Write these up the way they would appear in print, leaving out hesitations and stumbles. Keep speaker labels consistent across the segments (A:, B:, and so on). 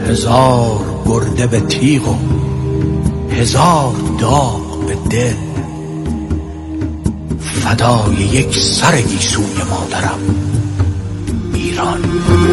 A: هزار برده به تیغ و هزار داغ به دل، فدای یک سر گیسوی مادرم ایران.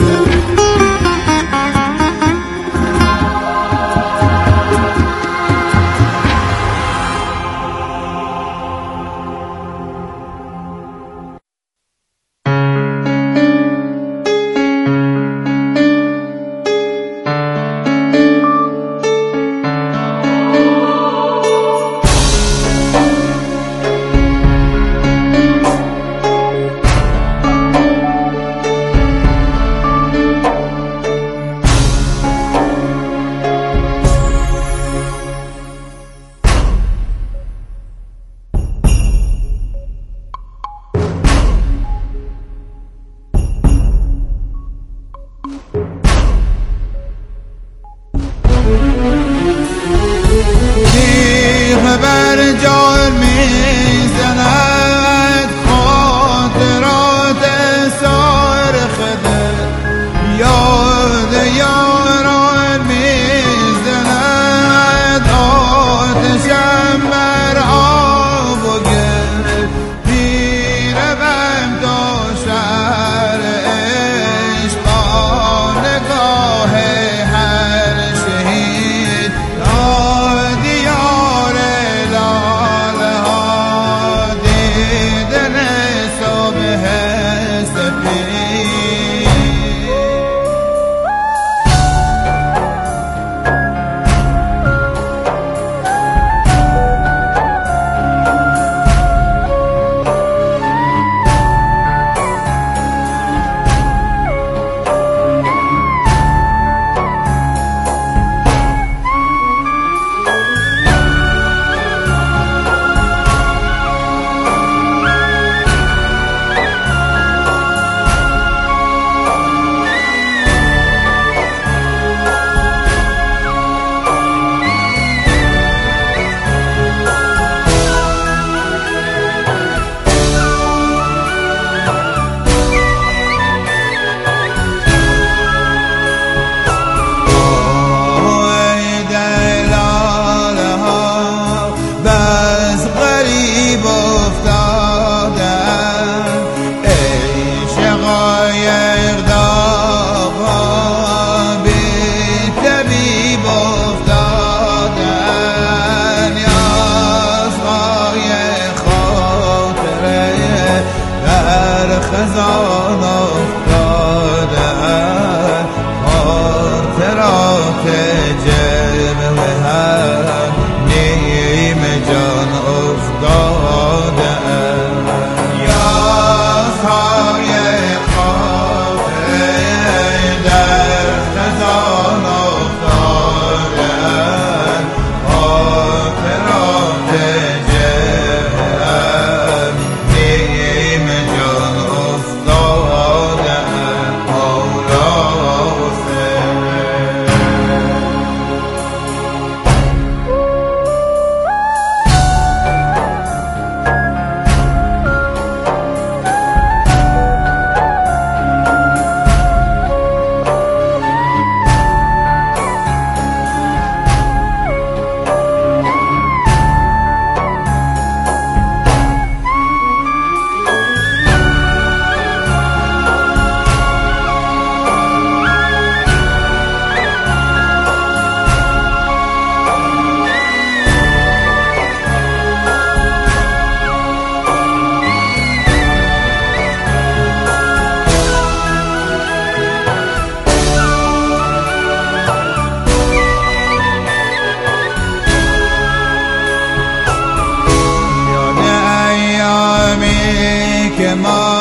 B: که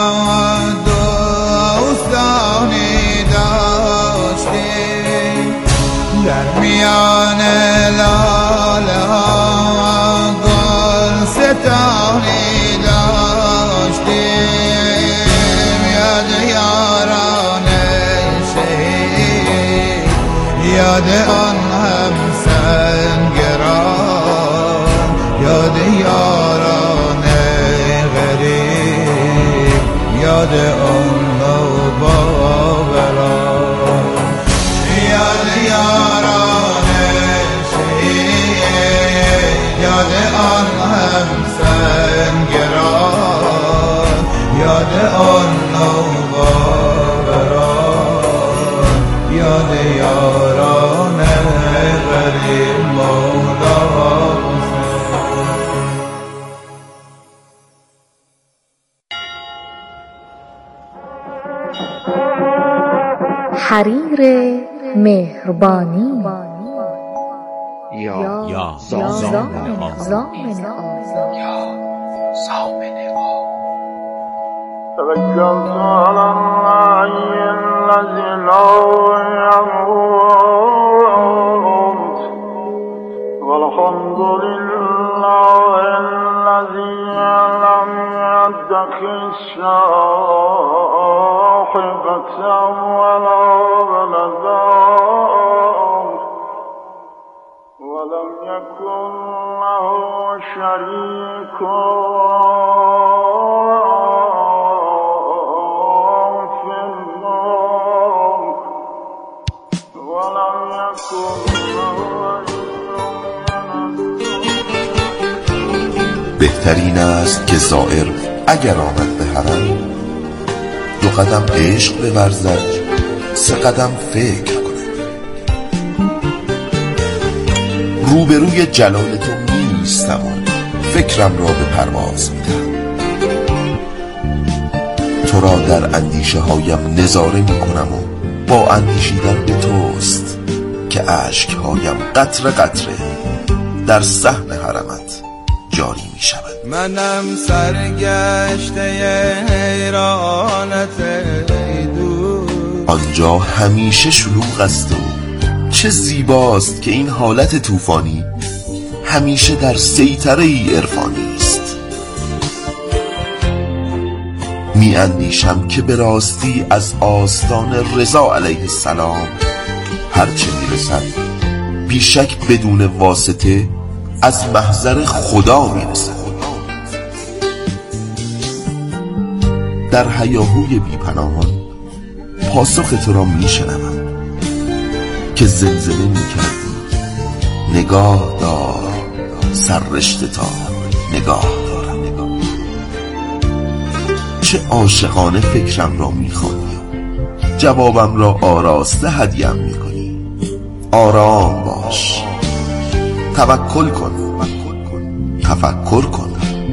B: ما دوستانی داشتیم، در میان لاله ها گلستانی داشتیم. یاد یاران شهید، یاد آن همسنگران، یاد یاران غریب، یاد آن نوباوران، یاد یاد آن همسنگران، یاد آن نوباوران، یاد یاران غریب مولا
C: حریر مهربانی
A: یا
C: زامن
D: توكلت على الله الذي لا يموت والحمد لله الذي لم يتخذ صاحبة ولا ولدا ولم يكن له شريك
E: بهترین است که زائر اگر آمد به حرم 2 قدم عشق بورزد 3 قدم فکر کند. روبروی جلال تو نیستم و فکرم را به پرواز میدم. تو را در اندیشه هایم نظاره میکنم و با اندیشیدن به توست که اشک هایم قطره قطره در صحن حرمت جاری می شود.
B: منم سرگشته حیرانت ای دوست،
E: آنجا همیشه شلوغ است و چه زیباست که این حالت طوفانی همیشه در سیطره ای عرفانی است. می اندیشم که به راستی از آستان رضا علیه السلام هرچه می رسد بیشک بدون واسطه از محضر خدا می رسد. در هیاهوی بیپناهان پاسخ تو را می شنوم که زلزله می کردی نگاه دار سررشته تا نگاه دارم. چه عاشقانه فکرم را می خوانی، جوابم را آراسته هدیم می کنی. آرام باش، توکل کن، تفکر کن،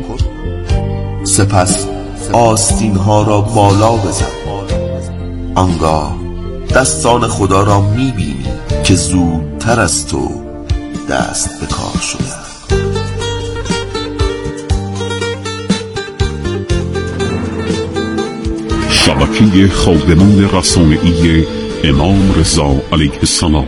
E: سپس آستین ها را بالا بزن. آنگاه دستان خدا را میبینی که زودتر از تو دست به کار شده.
F: شبکه خادمان رسانه‌ای امام رضا علیه السلام.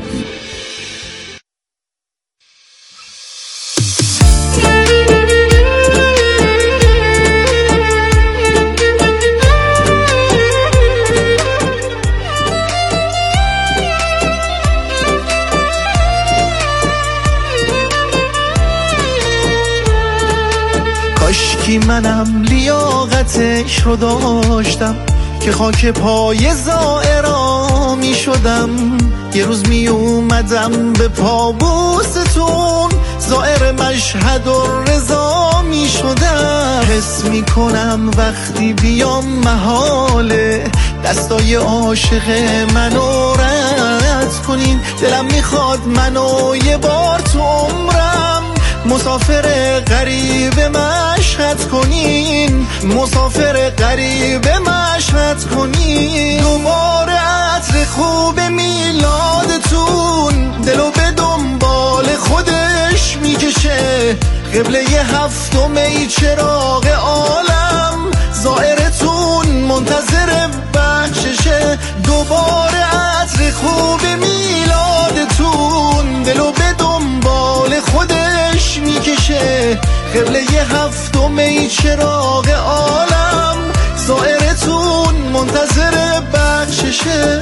G: کاشکی منم لیاقتش رو داشتم که خاک پای زائرا می شدم. یه روز می اومدم به پابوستون زائر مشهد و رضا می شدم. حس می کنم وقتی بیام محاله دستای عاشق منو رد کنین. دلم میخواد منو یه بار تو عمرم مسافر غریب مشهد کنین، مسافر غریب مشهد کنین. دوباره عطر خوب میلادتون دلو به دنبال خودش میکشه. قبله 7 ای چراغ عالم زائرتون منتظر بخششه. دوباره عطر خوب میلادتون دلو به دنبال خودش میکشه. قبله 7 ای چراغ عالم زائرتون منتظر بخششه.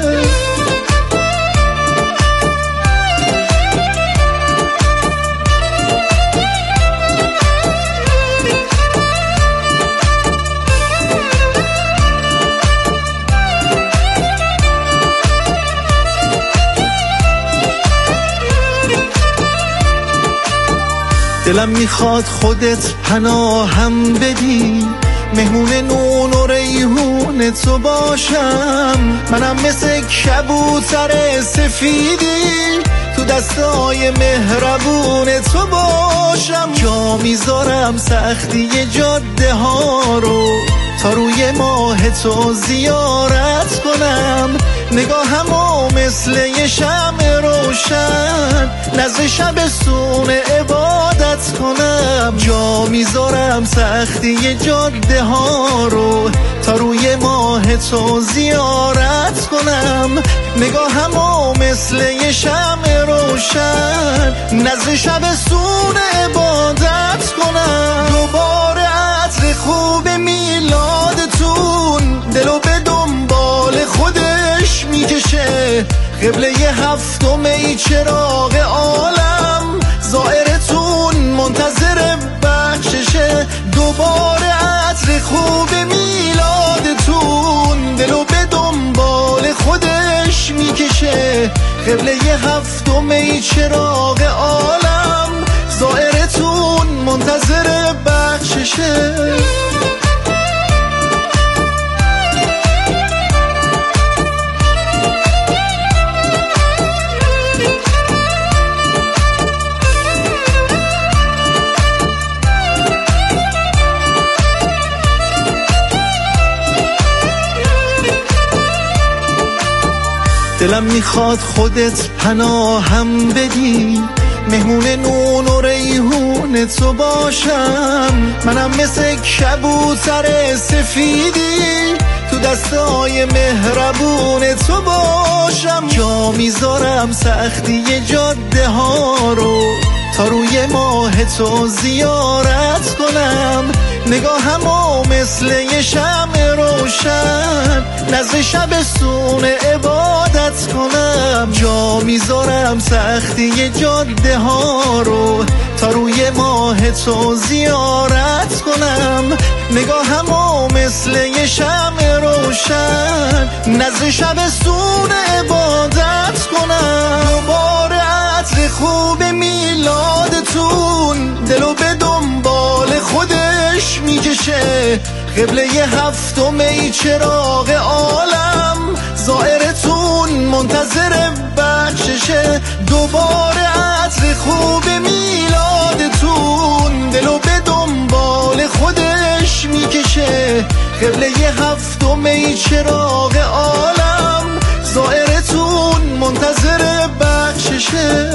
G: دلم میخواد خودت پناهم بدی، مهمون نون و ریحون تو باشم. منم مثل کبوتر سفیدی تو دستای مهربون تو باشم. جا میذارم سختی جاده ها رو تا روی ماه تو زیارت کنم. نگاهمو مثل یه شمع روشن نزد شبستون عبادت کنم. جا میذارم سختی جاده ها رو تا روی ماه تو زیارت کنم. نگاهمو مثل یه شمع روشن نزد شبستون عبادت کنم. دوباره عطر خوب میلادتون دلو به دنبال خودش میکشه. قبله هفتم ای چراغ عالم، زائرتون منتظر بخششه. دوباره عطر خوب میلادتون دلو به دنبال خودش میکشه. قبله هفتم ای چراغ عالم، زائرتون منتظر بخششه. دلم میخواد خودت پناهم بدی، مهمون نون و ریحون تو باشم. منم مثل کبوتر سفیدی تو دستای مهربون تو باشم. جا میذارم سختی جاده ها رو تا روی ماه تو زیارت کنم. نگاهمو مثل یه شمع روشن نزد شبستون عبادت کنم. جا میذارم سختی جاده ها رو تا روی ماه تو زیارت کنم. نگاهمو مثل یه شمع روشن نزد شبستون عبادت کنم. دوباره عطر خوب میلادتون دلو به دنبال خودش میکشه. قبله هفتم ای چراغ عالم، زائرتون منتظر بخششه. دوباره عطر خوب میلادتون دلو به دنبال خودش میکشه. قبله هفتم ای چراغ عالم، زائرتون منتظر بخششه.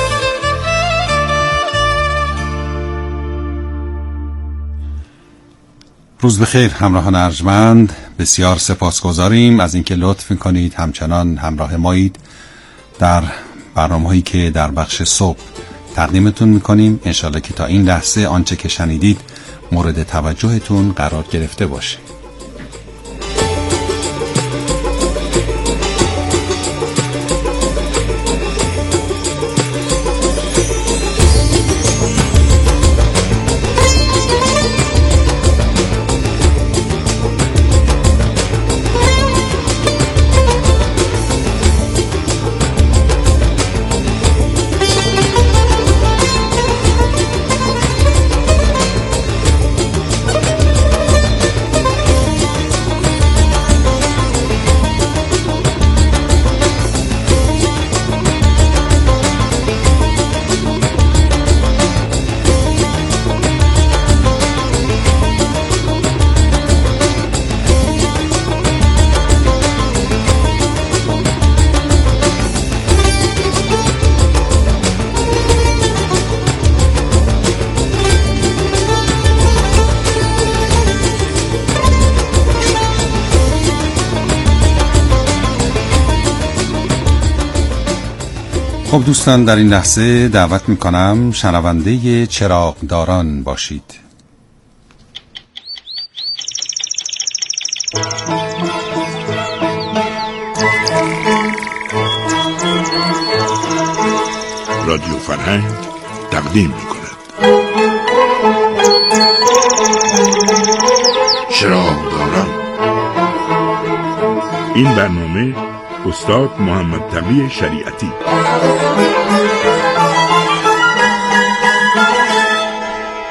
H: روز بخیر همراهان ارجمند، بسیار سپاسگزاریم از اینکه لطف میکنید همچنان همراه مایید در برنامه‌هایی که در بخش صبح تقدیمتون میکنیم. انشالله که تا این لحظه آنچه که شنیدید مورد توجهتون قرار گرفته باشه. خب دوستان، در این لحظه دعوت میکنم شنونده چراغداران باشید.
F: رادیو فرهنگ تقدیم میکند چراغداران. این برنامه استاد محمد تقی شریعتی.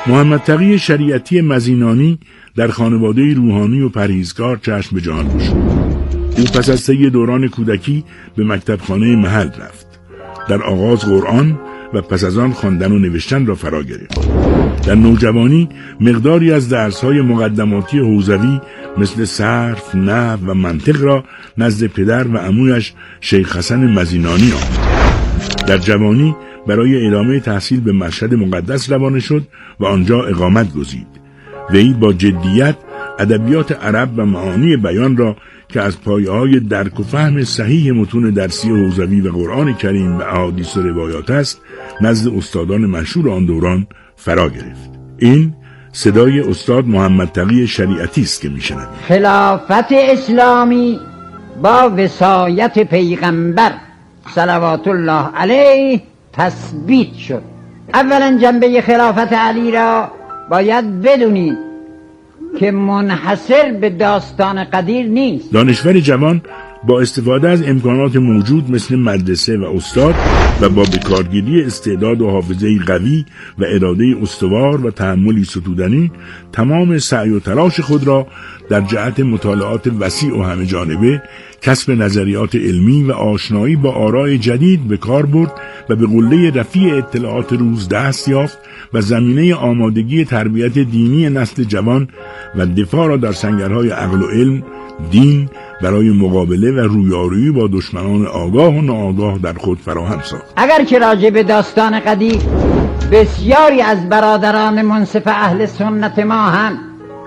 F: محمد تقی شریعتی مزینانی در خانواده روحانی و پرهیزکار چشم به جهان گشود. او پس از طی دوران کودکی به مکتبخانه محل رفت. در آغاز قرآن و پس از آن خواندن و نوشتن را فرا گرفت. در نوجوانی مقداری از درس‌های مقدماتی حوزوی مثل صرف، نحو و منطق را نزد پدر و عمویش شیخ حسن مزینانی آموخت. در جوانی برای ادامه تحصیل به مشهد مقدس روانه شد و آنجا اقامت گزید. وی با جدیت ادبیات عرب و معانی بیان را که از پایه‌های درک و فهم صحیح متون درسی حوزوی و قرآن کریم و احادیث و روایات است نزد استادان مشهور آن دوران فرا گرفت. این صدای استاد محمد تقی شریعتی است که میشنوید.
I: خلافت اسلامی با وصایت پیغمبر صلوات الله علیه تثبیت شد. اولا جنبه خلافت علی را باید بدونید که منحصر به داستان قدیر نیست.
F: دانشور جوان با استفاده از امکانات موجود مثل مدرسه و استاد و با بکارگیری استعداد و حافظه قوی و اراده استوار و تحملی ستودنی تمام سعی و تلاش خود را در جهت مطالعات وسیع و همه جانبه، کسب نظریات علمی و آشنایی با آراء جدید به کار برد و به قله رفیع اطلاعات روز دست یافت و زمینه آمادگی تربیت دینی نسل جوان و دفاع را در سنگرهای عقل و علم، دین برای مقابله و رویارویی با دشمنان آگاه و ناآگاه در خود فراهم ساخت.
I: اگر که راجع به داستان قدیر بسیاری از برادران منصف اهل سنت ما هم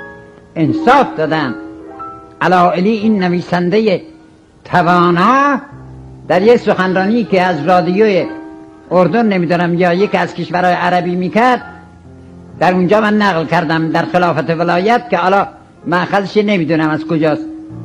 I: انصاف دادند، علاولی این نویسنده توانا در یک سخنرانی که از رادیوی اردن نمیدونم یا یک از کشورهای عربی میکرد، در اونجا من نقل کردم در خلافت ولایت که حالا مأخذش نمیدونم از کجاست.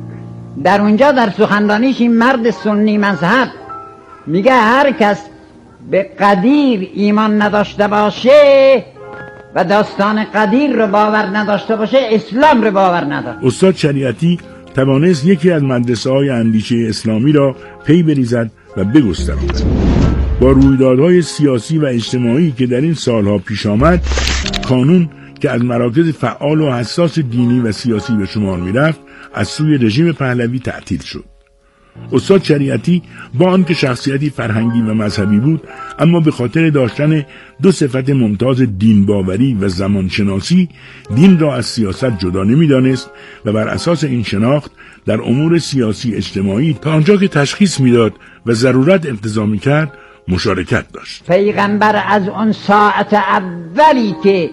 I: در اونجا در سخنرانیش این مرد سنی مذهب میگه هر کس به قدیر ایمان نداشته باشه و داستان قدیر رو باور نداشته باشه، اسلام رو باور نداره.
F: استاد شریعتی توانست یکی از مدرسه‌های اندیشه اسلامی را پی بریزد و بگستراند. با رویدادهای سیاسی و اجتماعی که در این سالها پیش آمد، کانون که از مراکز فعال و حساس دینی و سیاسی به شمار می‌رفت، از سوی رژیم پهلوی تعطیل شد. استاد شریعتی با آنکه شخصیتی فرهنگی و مذهبی بود، اما به خاطر داشتن دو صفت ممتاز دین باوری و زمانشناسی، دین را از سیاست جدا نمی‌دانست و بر اساس این شناخت در امور سیاسی اجتماعی تا آنجا که تشخیص می‌داد و ضرورت اقتضا می‌کرد مشارکت داشت.
I: پیغمبر از اون ساعت اولی که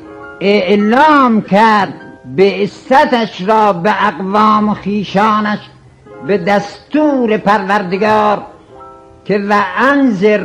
I: اعلام کرد بعثتش را به اقوام و خیشانش به دستور پروردگار که و انذر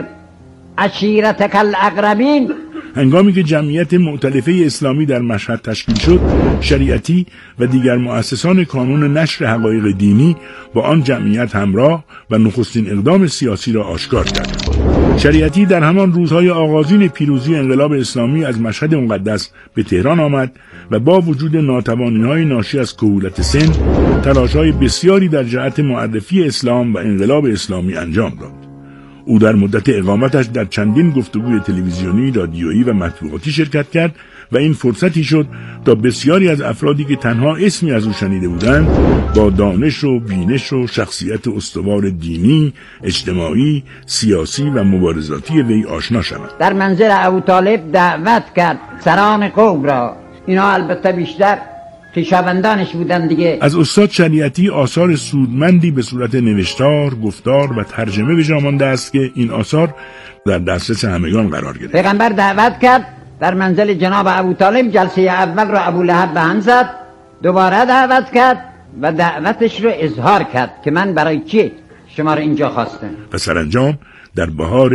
I: عشیرتک الاقربین،
F: هنگامی که جمعیت مؤتلفه اسلامی در مشهد تشکیل شد، شریعتی و دیگر مؤسسان کانون نشر حقایق دینی با آن جمعیت همراه و نخستین اقدام سیاسی را آشکار کرد. شریعتی در همان روزهای آغازین پیروزی انقلاب اسلامی از مشهد مقدس به تهران آمد و با وجود ناتوانی‌های ناشی از کهولت سن، تلاش‌های بسیاری در جهت معرفی اسلام و انقلاب اسلامی انجام داد. او در مدت اقامتش در چندین گفتگوی تلویزیونی، رادیویی و مطبوعاتی شرکت کرد و این فرصتی شد تا بسیاری از افرادی که تنها اسمی از او شنیده بودند با دانش و بینش و شخصیت استوار دینی، اجتماعی، سیاسی و مبارزاتی وی آشنا شوند.
I: در منزل ابوطالب دعوت کرد سران قوم را، اینا البته بیشتر خویشاوندانش بودن دیگه.
F: از استاد شریعتی آثار سودمندی به صورت نوشتار، گفتار و ترجمه به جا مانده است که این آثار در دسترس همگان قرار گرفت.
I: پیغمبر دعوت کرد در منزل جناب ابوطالب، جلسه اول را ابولهب به هم زد، دوباره دعوت کرد و دعوتش رو اظهار کرد که من برای چی شما رو اینجا خواستم.
F: و سرانجام در بهار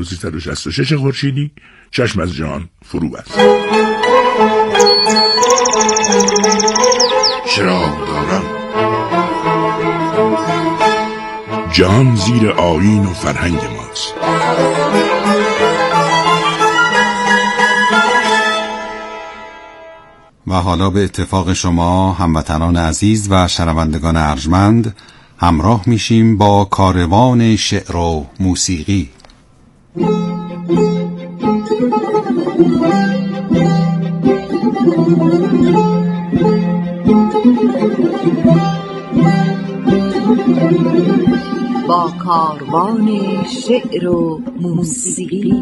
F: 1366 خورشیدی چشم از جهان فرو بست. چراغ دارم، جهان زیر آیین و فرهنگ ماست.
H: و حالا به اتفاق شما هموطنان عزیز و شنوندگان ارجمند همراه میشیم با کاروان شعر و موسیقی.
C: با کاروان شعر و موسیقی.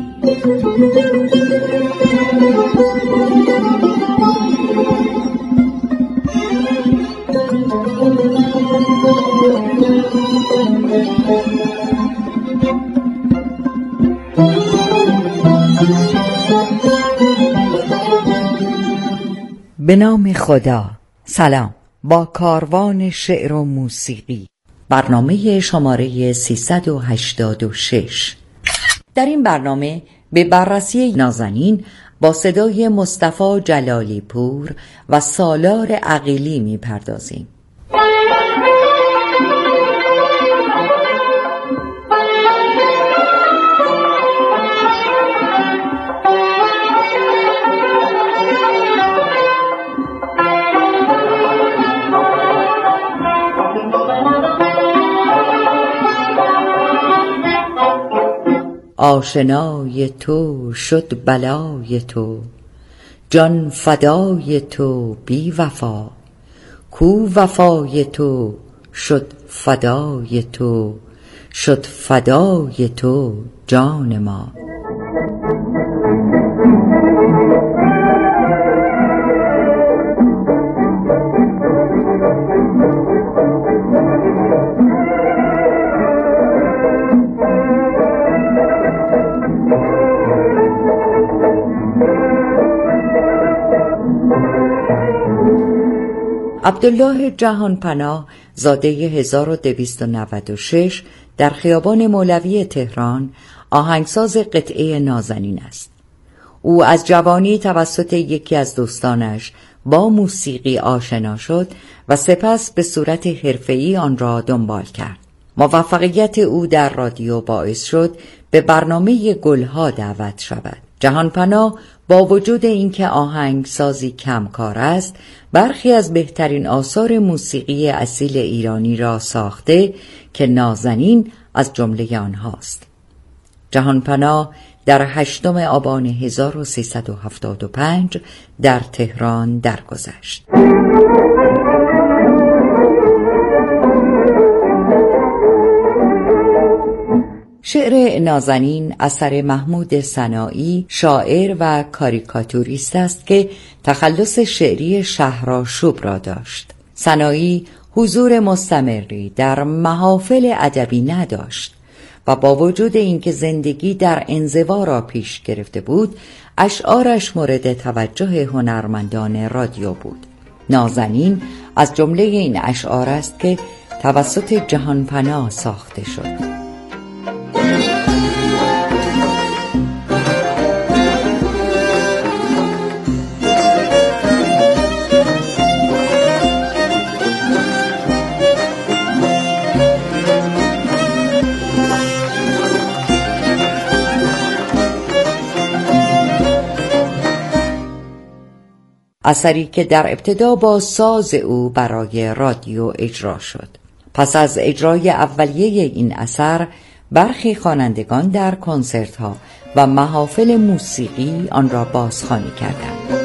J: به نام خدا. سلام. با کاروان شعر و موسیقی، برنامه شماره 386. در این برنامه به بررسی نازنین با صدای مصطفی جلالی پور و سالار عقیلی می‌پردازیم. آشنای تو شد بلای تو، جان فدای تو بی وفا، کو وفای تو شد فدای تو، شد فدای تو جان ما. عبدالله جهانپناه زاده 1296 در خیابان مولوی تهران آهنگساز قطعه نازنین است. او از جوانی توسط یکی از دوستانش با موسیقی آشنا شد و سپس به صورت حرفه‌ای آن را دنبال کرد. موفقیت او در رادیو باعث شد به برنامه گلها دعوت شود. جهانپناه با وجود اینکه آهنگسازی کمکار است، برخی از بهترین آثار موسیقی اصیل ایرانی را ساخته که نازنین از جمله آنهاست. جهانپناه در 8 آبان 1375 در تهران درگذشت. شعر نازنین اثر محمود سنایی، شاعر و کاریکاتوریست است که تخلص شعری شهرآشوب را داشت. سنایی حضور مستمری در محافل ادبی نداشت و با وجود اینکه زندگی در انزوا را پیش گرفته بود، اشعارش مورد توجه هنرمندان رادیو بود. نازنین از جمله این اشعار است که توسط جهانپناه ساخته شد. اثری که در ابتدا با ساز او برای رادیو اجرا شد. پس از اجرای اولیه این اثر، برخی خوانندگان در کنسرت‌ها و محافل موسیقی آن را بازخوانی کردند.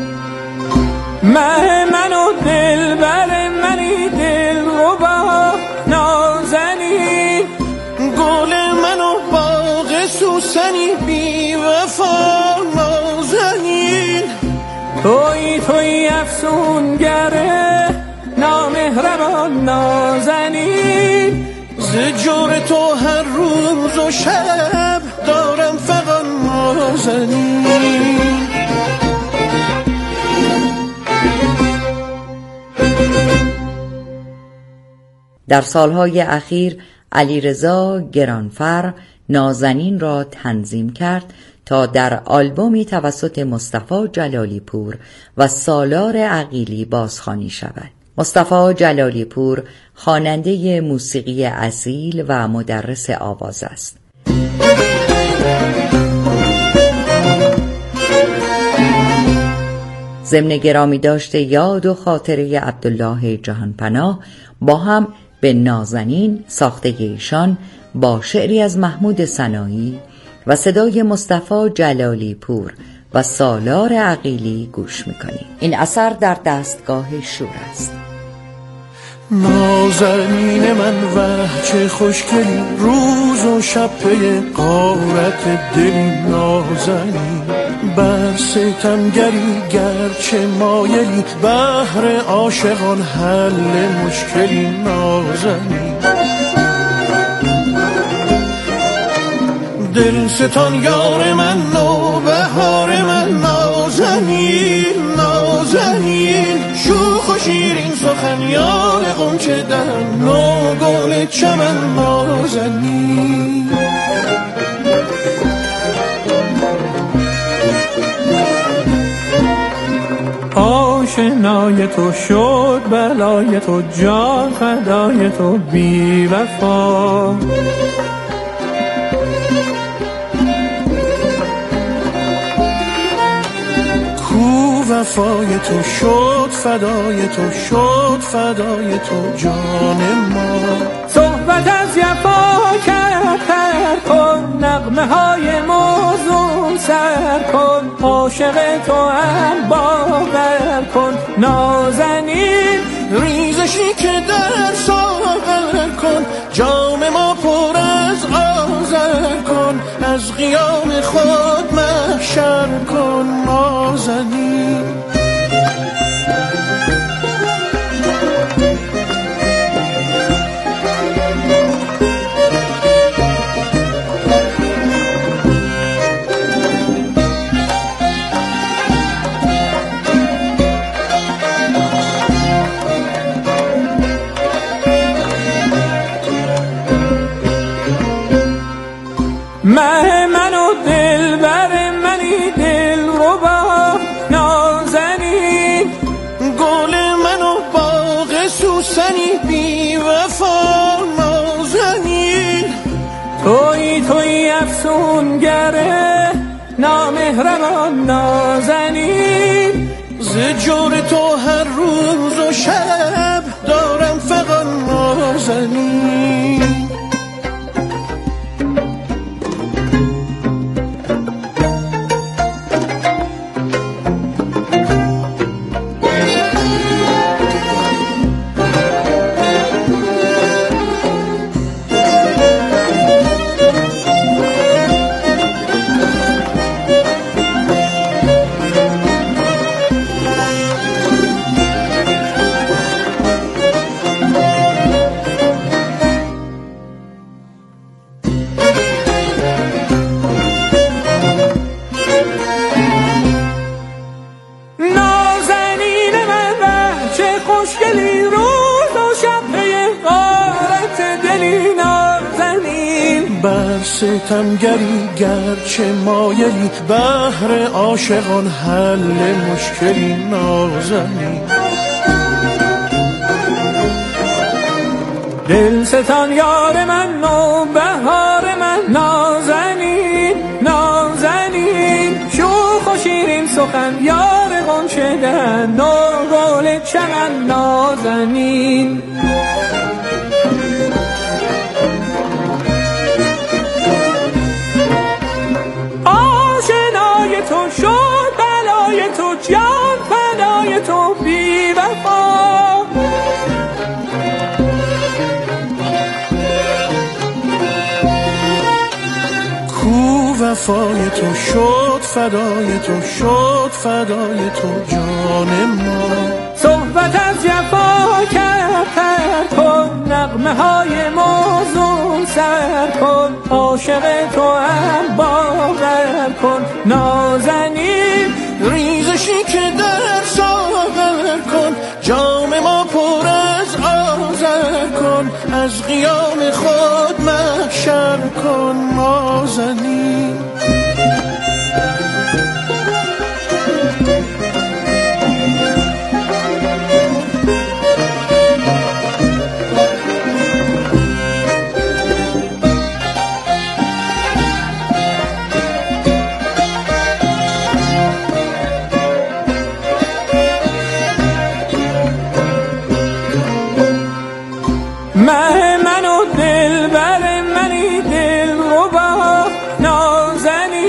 K: من و دلبر منی دلربا نازنین،
G: گل من و باغ سوسنی بی وفا نازنین،
K: توی افسونگره نامهربان نازنین،
G: ز جور تو هر روز و شب دارم فقط نازنین.
J: در سالهای اخیر علیرضا گرانفر نازنین را تنظیم کرد تا در آلبومی توسط مصطفی جلالی پور و سالار عقیلی بازخوانی شود. مصطفی جلالی پور خواننده موسیقی اصیل و مدرس آواز است. ضمن گرامی داشته یاد و خاطره عبدالله جهانپناه با هم به نازنین ساخته ایشان با شعری از محمود سنایی و صدای مصطفی جلالی پور و سالار عقیلی گوش میکنیم. این اثر در دستگاه شور است.
G: نازنین من وه چه خوشگلی، روز و شب پی غارت دلی. نازنین بر ستمگری گرچه مایلی، بهر عاشقان حل مشکلی. نازنین دل ستان یار من، نوبهار من. نازنین نازنین شوخ و شیرین سخن یار غنچه در نو گل چمن. نازنین آشنای تو شد بلای تو، جان فدای تو بی وفا. وفای تو شد فدای تو، شد فدای تو جان ما. صحبت از جفا کرد کن، نغمه های موزون سر کن. عاشق تو هم باور کن. نازنین ریزشی که در ساغر کن، جام ما پر از آذر کن. از قیام خود محشر کن. نازنین من و دل بر منی دل ربا. نازنین گل من و باغ سوسنی بی وفا. نازنین توی افسونگره نامهربان. نازنین ز جور تو هر روز و شب دارم فغان. نازنین ستمگری گرچه مایلی، بهر عاشقان حل مشکلی. نازنین دل ستان یار من، نوبهار من. نازنین نازنین شوخ و شیرین سخن یار غنچه در نو گل چمن. نازنین تو شد بلای تو، جان فدای تو بی وفا. کو وفای تو شد فدای تو، شد فدای تو جان ما. صحبت از جفا کرد کن، نغمه های موزون سر کن. عاشق تو هم باور کن. نازنین ریزشی که در ساغر کن، جام ما پر از آذر کن. از قیام خود محشر کن. نازنین